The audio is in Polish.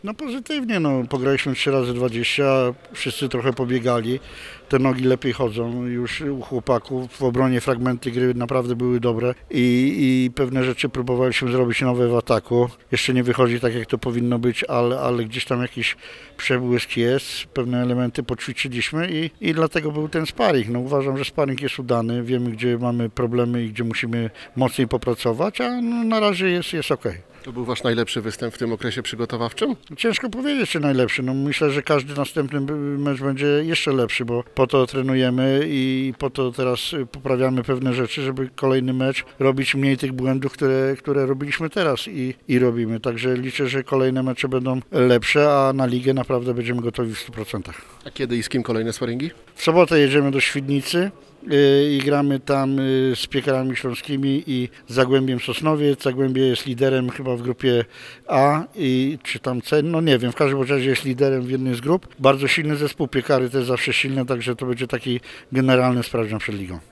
No pozytywnie, pograliśmy 3 razy 20, wszyscy trochę pobiegali, te nogi lepiej chodzą już u chłopaków, w obronie fragmenty gry naprawdę były dobre i pewne rzeczy próbowaliśmy zrobić nowe w ataku. Jeszcze nie wychodzi tak jak to powinno być, ale gdzieś tam jakiś przebłysk jest, pewne elementy poćwiczyliśmy i dlatego był ten sparring. Uważam, że sparring jest udany, wiemy gdzie mamy problemy i gdzie musimy mocniej popracować, a na razie jest okej. To był Wasz najlepszy występ w tym okresie przygotowawczym? Ciężko powiedzieć, czy najlepszy. Myślę, że każdy następny mecz będzie jeszcze lepszy, bo po to trenujemy i po to teraz poprawiamy pewne rzeczy, żeby kolejny mecz robić mniej tych błędów, które robiliśmy teraz i robimy. Także liczę, że kolejne mecze będą lepsze, a na ligę naprawdę będziemy gotowi w 100%. A kiedy i z kim kolejne sparingi? W sobotę jedziemy do Świdnicy i gramy tam z Piekarami Śląskimi i Zagłębiem Sosnowiec. Zagłębie jest liderem chyba w grupie A czy tam C, nie wiem, w każdym razie jest liderem w jednej z grup. Bardzo silny zespół, Piekary też zawsze silne, także to będzie taki generalny sprawdzian przed ligą.